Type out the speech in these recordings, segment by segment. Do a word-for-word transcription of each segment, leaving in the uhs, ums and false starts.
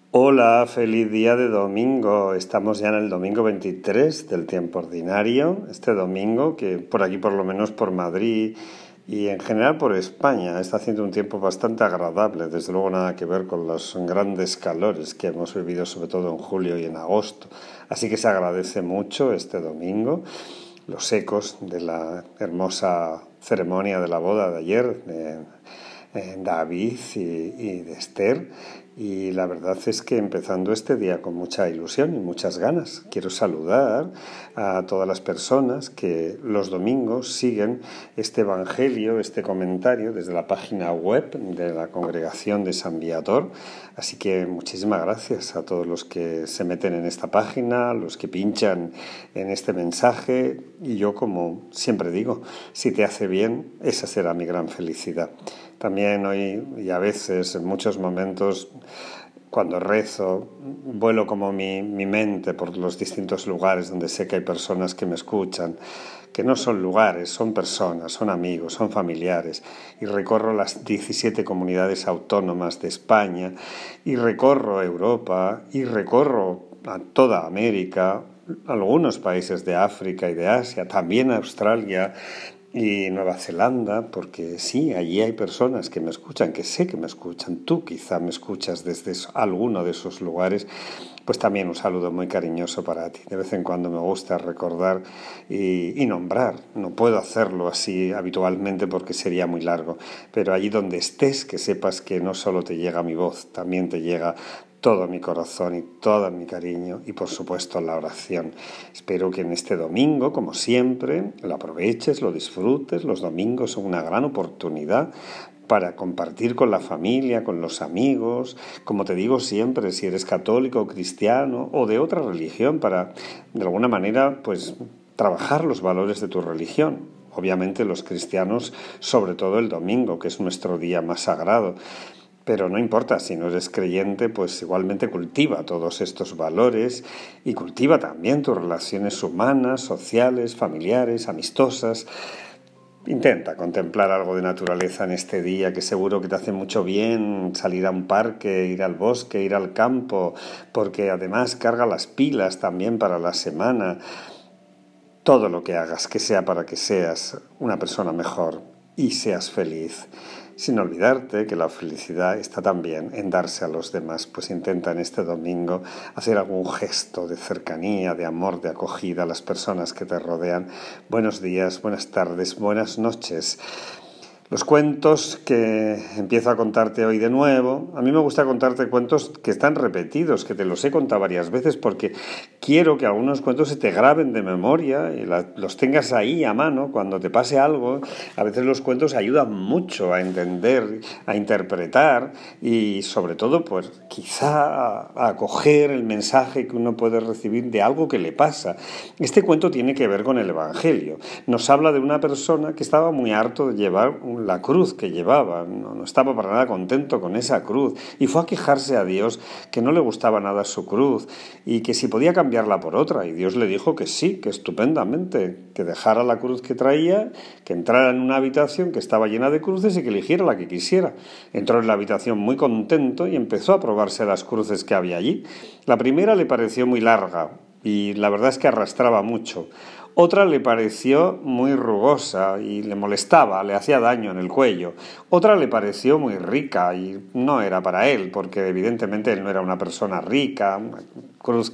Hola, feliz día de domingo. Estamos ya en el domingo veintitrés del tiempo ordinario. Este domingo, que por aquí, por lo menos por Madrid y en general por España, está haciendo un tiempo bastante agradable. Desde luego nada que ver con los grandes calores que hemos vivido, sobre todo en julio y en agosto. Así que se agradece mucho este domingo los ecos de la hermosa ceremonia de la boda de ayer de, de David y, y de Esther. Y la verdad es que empezando este día con mucha ilusión y muchas ganas, quiero saludar a todas las personas que los domingos siguen este evangelio, este comentario desde la página web de la Congregación de San Viator. Así que muchísimas gracias a todos los que se meten en esta página, los que pinchan en este mensaje. Y yo, como siempre digo, si te hace bien, esa será mi gran felicidad. También hoy y a veces, en muchos momentos, cuando rezo, vuelo como mi, mi mente por los distintos lugares donde sé que hay personas que me escuchan, que no son lugares, son personas, son amigos, son familiares, y recorro las diecisiete comunidades autónomas de España, y recorro Europa, y recorro a toda América, algunos países de África y de Asia, también Australia y Nueva Zelanda, porque sí, allí hay personas que me escuchan, que sé que me escuchan. Tú quizá me escuchas desde alguno de esos lugares. Pues también un saludo muy cariñoso para ti. De vez en cuando me gusta recordar y, y nombrar. No puedo hacerlo así habitualmente porque sería muy largo, pero allí donde estés, que sepas que no solo te llega mi voz, también te llega todo mi corazón y todo mi cariño y por supuesto la oración. Espero que en este domingo, como siempre, lo aproveches, lo disfrutes. Los domingos son una gran oportunidad para compartir con la familia, con los amigos, como te digo siempre, si eres católico, cristiano o de otra religión, para de alguna manera pues trabajar los valores de tu religión. Obviamente los cristianos, sobre todo el domingo, que es nuestro día más sagrado. Pero no importa, si no eres creyente, pues igualmente cultiva todos estos valores y cultiva también tus relaciones humanas, sociales, familiares, amistosas. Intenta contemplar algo de naturaleza en este día, que seguro que te hace mucho bien salir a un parque, ir al bosque, ir al campo, porque además carga las pilas también para la semana. Todo lo que hagas, que sea para que seas una persona mejor y seas feliz. Sin olvidarte que la felicidad está también en darse a los demás, pues intenta en este domingo hacer algún gesto de cercanía, de amor, de acogida a las personas que te rodean. Buenos días, buenas tardes, buenas noches. Los cuentos que empiezo a contarte hoy de nuevo, a mí me gusta contarte cuentos que están repetidos, que te los he contado varias veces porque quiero que algunos cuentos se te graben de memoria y la, los tengas ahí a mano cuando te pase algo. A veces los cuentos ayudan mucho a entender, a interpretar y sobre todo pues quizá a, a acoger el mensaje que uno puede recibir de algo que le pasa. Este cuento tiene que ver con el Evangelio. Nos habla de una persona que estaba muy harto de llevar un la cruz que llevaba, no, no estaba para nada contento con esa cruz y fue a quejarse a Dios que no le gustaba nada su cruz y que si podía cambiarla por otra, y Dios le dijo que sí, que estupendamente, que dejara la cruz que traía, que entrara en una habitación que estaba llena de cruces y que eligiera la que quisiera. Entró en la habitación muy contento y empezó a probarse las cruces que había allí. La primera le pareció muy larga y la verdad es que arrastraba mucho. Otra le pareció muy rugosa y le molestaba, le hacía daño en el cuello. Otra le pareció muy rica y no era para él, porque evidentemente él no era una persona rica, una cruz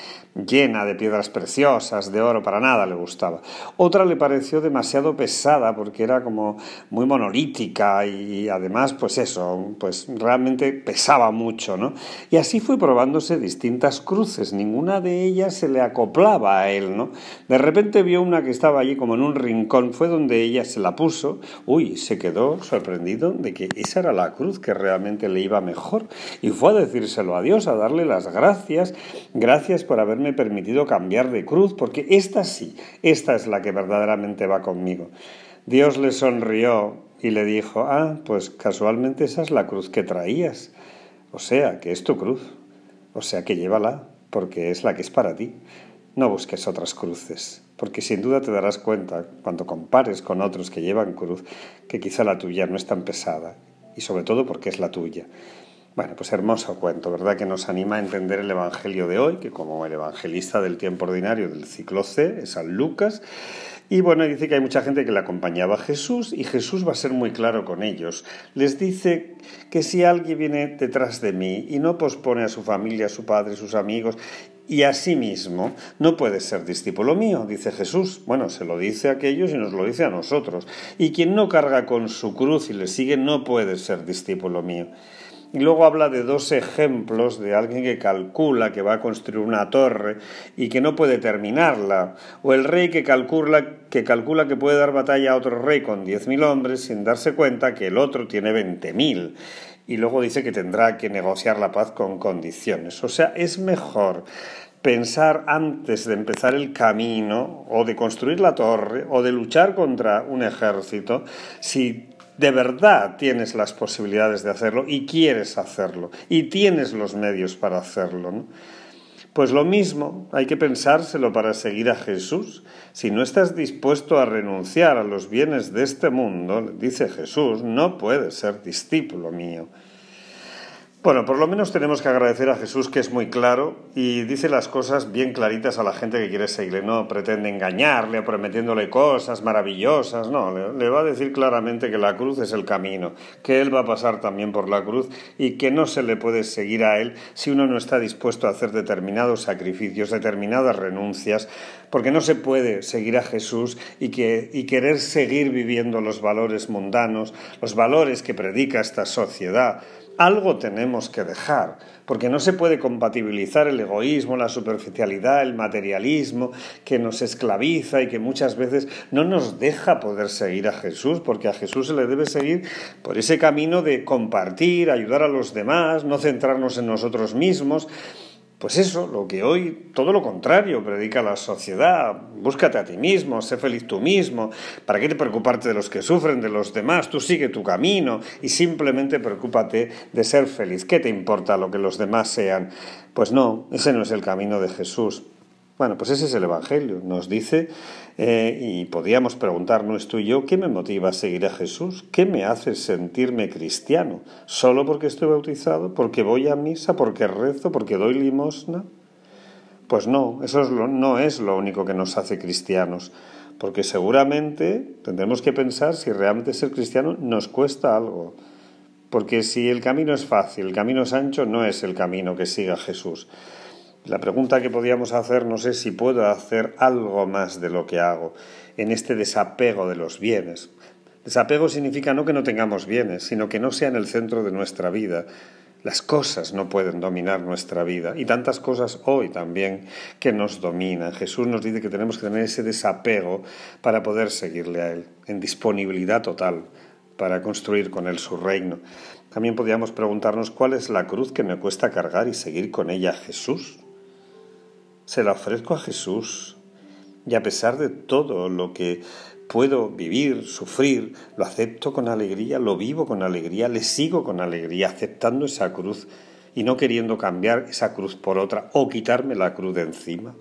llena de piedras preciosas, de oro, para nada le gustaba. Otra le pareció demasiado pesada porque era como muy monolítica y además, pues eso, pues realmente pesaba mucho, ¿no? Y así fue probándose distintas cruces, ninguna de ellas se le acoplaba a él, ¿no? De repente vio una que estaba allí como en un rincón, fue donde ella se la puso, uy, se quedó sorprendido de que esa era la cruz que realmente le iba mejor y fue a decírselo a Dios, a darle las gracias, gracias por haberme me he permitido cambiar de cruz, porque esta sí, esta es la que verdaderamente va conmigo. Dios le sonrió y le dijo, ah, pues casualmente esa es la cruz que traías, o sea, que es tu cruz, o sea, que llévala, porque es la que es para ti. No busques otras cruces, porque sin duda te darás cuenta, cuando compares con otros que llevan cruz, que quizá la tuya no es tan pesada, y sobre todo porque es la tuya. Bueno, pues hermoso cuento, ¿verdad? Que nos anima a entender el Evangelio de hoy, que como el evangelista del tiempo ordinario del ciclo C es San Lucas. Y bueno, dice que hay mucha gente que le acompañaba a Jesús y Jesús va a ser muy claro con ellos. Les dice que si alguien viene detrás de mí y no pospone a su familia, a su padre, a sus amigos y a sí mismo, no puede ser discípulo mío, dice Jesús. Bueno, se lo dice a aquellos y nos lo dice a nosotros. Y quien no carga con su cruz y le sigue no puede ser discípulo mío. Y luego habla de dos ejemplos de alguien que calcula que va a construir una torre y que no puede terminarla, o el rey que calcula que, calcula que puede dar batalla a otro rey con diez mil hombres sin darse cuenta que el otro tiene veinte mil. Y luego dice que tendrá que negociar la paz con condiciones. O sea, es mejor pensar antes de empezar el camino, o de construir la torre, o de luchar contra un ejército, si de verdad tienes las posibilidades de hacerlo y quieres hacerlo y tienes los medios para hacerlo, ¿no? Pues lo mismo, hay que pensárselo para seguir a Jesús. Si no estás dispuesto a renunciar a los bienes de este mundo, dice Jesús, no puedes ser discípulo mío. Bueno, por lo menos tenemos que agradecer a Jesús, que es muy claro y dice las cosas bien claritas a la gente que quiere seguirle. No pretende engañarle, prometiéndole cosas maravillosas. No, le, le va a decir claramente que la cruz es el camino, que Él va a pasar también por la cruz y que no se le puede seguir a Él si uno no está dispuesto a hacer determinados sacrificios, determinadas renuncias, porque no se puede seguir a Jesús y, que, y querer seguir viviendo los valores mundanos, los valores que predica esta sociedad. Algo tenemos que dejar, porque no se puede compatibilizar el egoísmo, la superficialidad, el materialismo que nos esclaviza y que muchas veces no nos deja poder seguir a Jesús, porque a Jesús se le debe seguir por ese camino de compartir, ayudar a los demás, no centrarnos en nosotros mismos. Pues eso, lo que hoy, todo lo contrario, predica la sociedad. Búscate a ti mismo, sé feliz tú mismo. ¿Para qué te preocuparte de los que sufren, de los demás? Tú sigue tu camino y simplemente preocúpate de ser feliz. ¿Qué te importa lo que los demás sean? Pues no, ese no es el camino de Jesús. Bueno, pues ese es el Evangelio. Nos dice, eh, y podríamos preguntarnos tú y yo, ¿qué me motiva a seguir a Jesús? ¿Qué me hace sentirme cristiano? ¿Solo porque estoy bautizado? ¿Porque voy a misa? ¿Porque rezo? ¿Porque doy limosna? Pues no, eso es lo, no es lo único que nos hace cristianos. Porque seguramente tendremos que pensar si realmente ser cristiano nos cuesta algo. Porque si el camino es fácil, el camino es ancho, no es el camino que siga Jesús. La pregunta que podríamos hacernos es si puedo hacer algo más de lo que hago en este desapego de los bienes. Desapego significa no que no tengamos bienes, sino que no sean el centro de nuestra vida. Las cosas no pueden dominar nuestra vida y tantas cosas hoy también que nos dominan. Jesús nos dice que tenemos que tener ese desapego para poder seguirle a Él, en disponibilidad total para construir con Él su reino. También podríamos preguntarnos cuál es la cruz que me cuesta cargar y seguir con ella a Jesús. Se la ofrezco a Jesús y a pesar de todo lo que puedo vivir, sufrir, lo acepto con alegría, lo vivo con alegría, le sigo con alegría, aceptando esa cruz y no queriendo cambiar esa cruz por otra o quitarme la cruz de encima.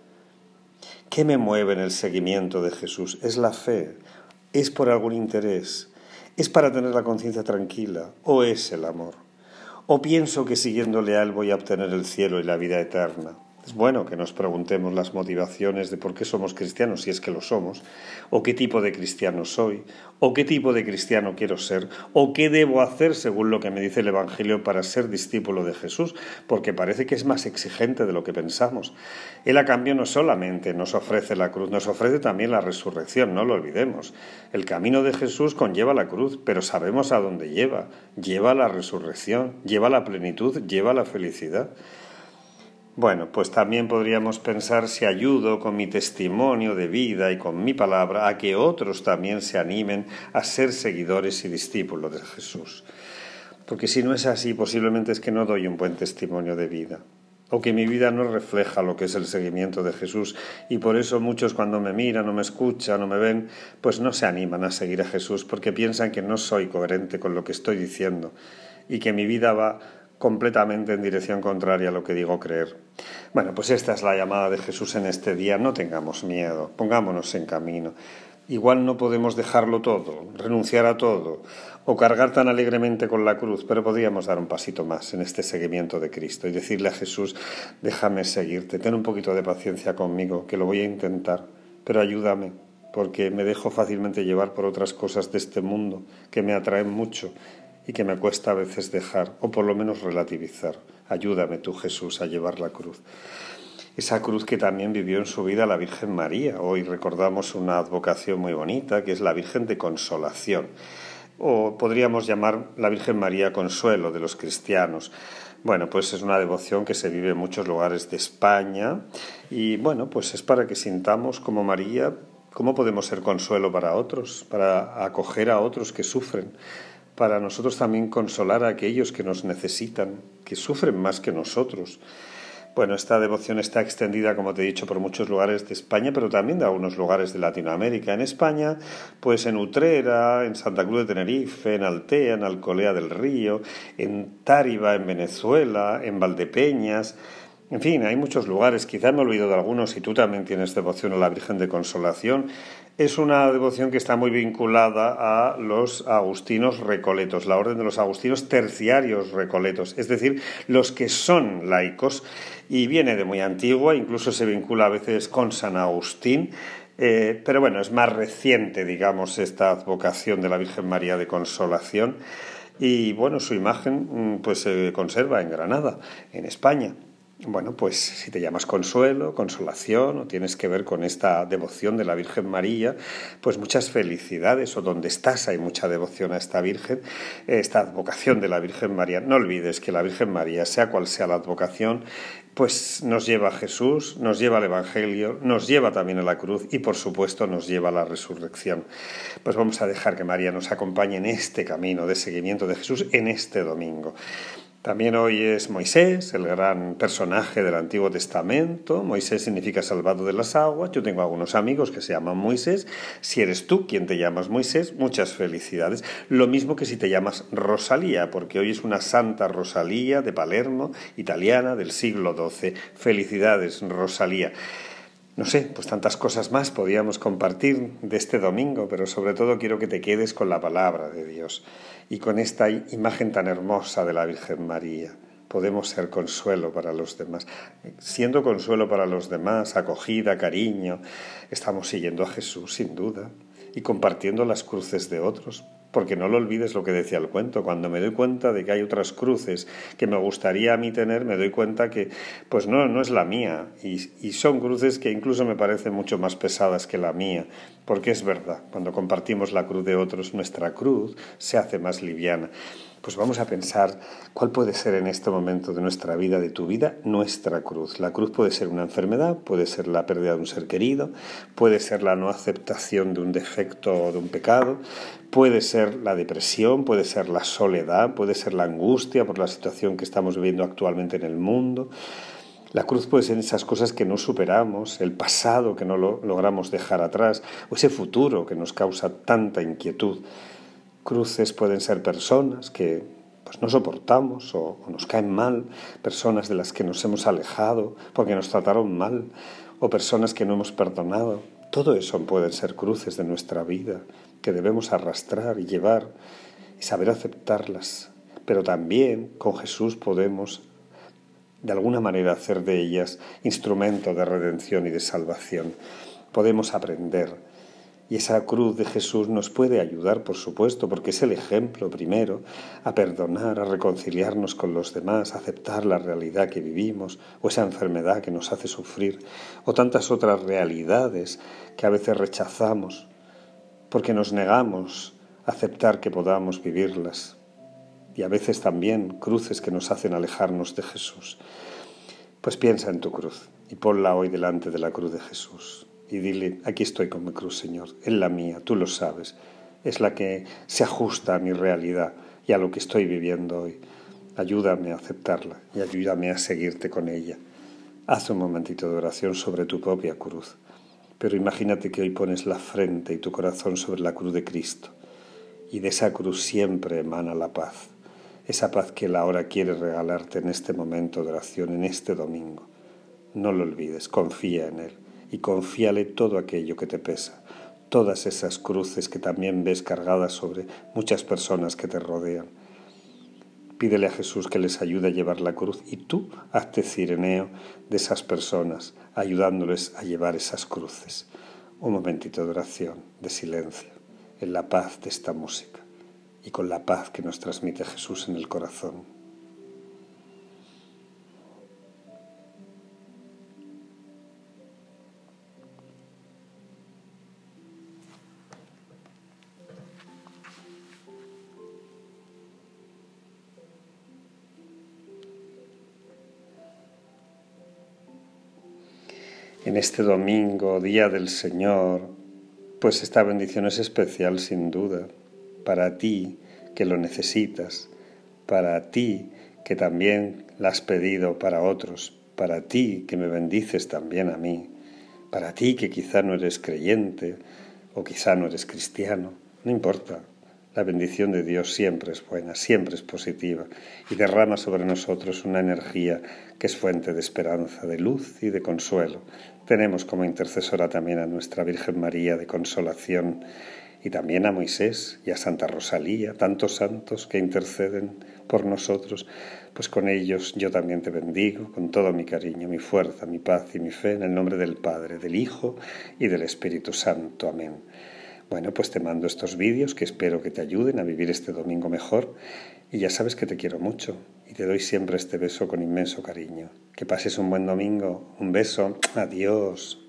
¿Qué me mueve en el seguimiento de Jesús? ¿Es la fe? ¿Es por algún interés? ¿Es para tener la conciencia tranquila? ¿O es el amor? ¿O pienso que siguiéndole a Él voy a obtener el cielo y la vida eterna? Es bueno que nos preguntemos las motivaciones de por qué somos cristianos, si es que lo somos, o qué tipo de cristiano soy, o qué tipo de cristiano quiero ser, o qué debo hacer según lo que me dice el Evangelio para ser discípulo de Jesús, porque parece que es más exigente de lo que pensamos. Él a cambio no solamente nos ofrece la cruz, nos ofrece también la resurrección, no lo olvidemos. El camino de Jesús conlleva la cruz, pero sabemos a dónde lleva. Lleva a la resurrección, lleva a la plenitud, lleva a la felicidad. Bueno, pues también podríamos pensar si ayudo con mi testimonio de vida y con mi palabra a que otros también se animen a ser seguidores y discípulos de Jesús. Porque si no es así, posiblemente es que no doy un buen testimonio de vida, o que mi vida no refleja lo que es el seguimiento de Jesús, y por eso muchos cuando me miran o me escuchan o me ven, pues no se animan a seguir a Jesús, porque piensan que no soy coherente con lo que estoy diciendo, y que mi vida va completamente en dirección contraria a lo que digo creer. Bueno, pues esta es la llamada de Jesús en este día. No tengamos miedo, pongámonos en camino. Igual no podemos dejarlo todo, renunciar a todo o cargar tan alegremente con la cruz, pero podríamos dar un pasito más en este seguimiento de Cristo y decirle a Jesús, déjame seguirte, ten un poquito de paciencia conmigo, que lo voy a intentar, pero ayúdame, porque me dejo fácilmente llevar por otras cosas de este mundo que me atraen mucho y que me cuesta a veces dejar, o por lo menos relativizar. Ayúdame tú, Jesús, a llevar la cruz. Esa cruz que también vivió en su vida la Virgen María. Hoy recordamos una advocación muy bonita, que es la Virgen de Consolación. O podríamos llamar la Virgen María Consuelo de los cristianos. Bueno, pues es una devoción que se vive en muchos lugares de España y, bueno, pues es para que sintamos como María cómo podemos ser consuelo para otros, para acoger a otros que sufren, para nosotros también consolar a aquellos que nos necesitan, que sufren más que nosotros. Bueno, esta devoción está extendida, como te he dicho, por muchos lugares de España, pero también de algunos lugares de Latinoamérica. En España, pues en Utrera, en Santa Cruz de Tenerife, en Altea, en Alcolea del Río, en Táriba, en Venezuela, en Valdepeñas. En fin, hay muchos lugares, quizá me olvido de algunos, y tú también tienes devoción a la Virgen de Consolación. Es una devoción que está muy vinculada a los agustinos recoletos, la orden de los agustinos terciarios recoletos, es decir, los que son laicos, y viene de muy antigua, incluso se vincula a veces con San Agustín, eh, pero bueno, es más reciente, digamos, esta advocación de la Virgen María de Consolación, y bueno, su imagen pues se conserva en Granada, en España. Bueno, pues si te llamas Consuelo, Consolación o tienes que ver con esta devoción de la Virgen María, pues muchas felicidades, o donde estás hay mucha devoción a esta Virgen, esta advocación de la Virgen María. No olvides que la Virgen María, sea cual sea la advocación, pues nos lleva a Jesús, nos lleva al Evangelio, nos lleva también a la cruz y por supuesto nos lleva a la resurrección. Pues vamos a dejar que María nos acompañe en este camino de seguimiento de Jesús en este domingo. También hoy es Moisés, el gran personaje del Antiguo Testamento. Moisés significa salvado de las aguas. Yo tengo algunos amigos que se llaman Moisés. Si eres tú quien te llamas Moisés, muchas felicidades. Lo mismo que si te llamas Rosalía, porque hoy es una Santa Rosalía de Palermo, italiana, del siglo doce. Felicidades, Rosalía. No sé, pues tantas cosas más podíamos compartir de este domingo, pero sobre todo quiero que te quedes con la palabra de Dios y con esta imagen tan hermosa de la Virgen María. Podemos ser consuelo para los demás. Siendo consuelo para los demás, acogida, cariño, estamos siguiendo a Jesús sin duda y compartiendo las cruces de otros. Porque no lo olvides lo que decía el cuento, cuando me doy cuenta de que hay otras cruces que me gustaría a mí tener, me doy cuenta que pues no, no es la mía, y, y son cruces que incluso me parecen mucho más pesadas que la mía, porque es verdad, cuando compartimos la cruz de otros, nuestra cruz se hace más liviana. Pues vamos a pensar cuál puede ser en este momento de nuestra vida, de tu vida, nuestra cruz. La cruz puede ser una enfermedad, puede ser la pérdida de un ser querido, puede ser la no aceptación de un defecto o de un pecado, puede ser la depresión, puede ser la soledad, puede ser la angustia por la situación que estamos viviendo actualmente en el mundo. La cruz puede ser esas cosas que no superamos, el pasado que no lo logramos dejar atrás, o ese futuro que nos causa tanta inquietud. Cruces pueden ser personas que pues, no soportamos o, o nos caen mal, personas de las que nos hemos alejado porque nos trataron mal, o personas que no hemos perdonado. Todo eso pueden ser cruces de nuestra vida que debemos arrastrar y llevar y saber aceptarlas. Pero también con Jesús podemos de alguna manera hacer de ellas instrumento de redención y de salvación. Podemos aprender. Y esa cruz de Jesús nos puede ayudar, por supuesto, porque es el ejemplo primero, a perdonar, a reconciliarnos con los demás, a aceptar la realidad que vivimos, o esa enfermedad que nos hace sufrir, o tantas otras realidades que a veces rechazamos, porque nos negamos a aceptar que podamos vivirlas. Y a veces también cruces que nos hacen alejarnos de Jesús. Pues piensa en tu cruz y ponla hoy delante de la cruz de Jesús. Y dile, aquí estoy con mi cruz, Señor, es la mía, tú lo sabes, es la que se ajusta a mi realidad y a lo que estoy viviendo hoy. Ayúdame a aceptarla y ayúdame a seguirte con ella. Haz un momentito de oración sobre tu propia cruz, pero imagínate que hoy pones la frente y tu corazón sobre la cruz de Cristo, y de esa cruz siempre emana la paz, esa paz que Él ahora quiere regalarte en este momento de oración, en este domingo. No lo olvides, confía en Él. Y confíale todo aquello que te pesa, todas esas cruces que también ves cargadas sobre muchas personas que te rodean. Pídele a Jesús que les ayude a llevar la cruz y tú hazte cireneo de esas personas, ayudándoles a llevar esas cruces. Un momentito de oración, de silencio, en la paz de esta música y con la paz que nos transmite Jesús en el corazón. En este domingo, Día del Señor, pues esta bendición es especial sin duda, para ti que lo necesitas, para ti que también la has pedido para otros, para ti que me bendices también a mí, para ti que quizá no eres creyente o quizá no eres cristiano, no importa. La bendición de Dios siempre es buena, siempre es positiva y derrama sobre nosotros una energía que es fuente de esperanza, de luz y de consuelo. Tenemos como intercesora también a nuestra Virgen María de Consolación y también a Moisés y a Santa Rosalía, tantos santos que interceden por nosotros. Pues con ellos yo también te bendigo con todo mi cariño, mi fuerza, mi paz y mi fe en el nombre del Padre, del Hijo y del Espíritu Santo. Amén. Bueno, pues te mando estos vídeos que espero que te ayuden a vivir este domingo mejor y ya sabes que te quiero mucho y te doy siempre este beso con inmenso cariño. Que pases un buen domingo. Un beso. Adiós.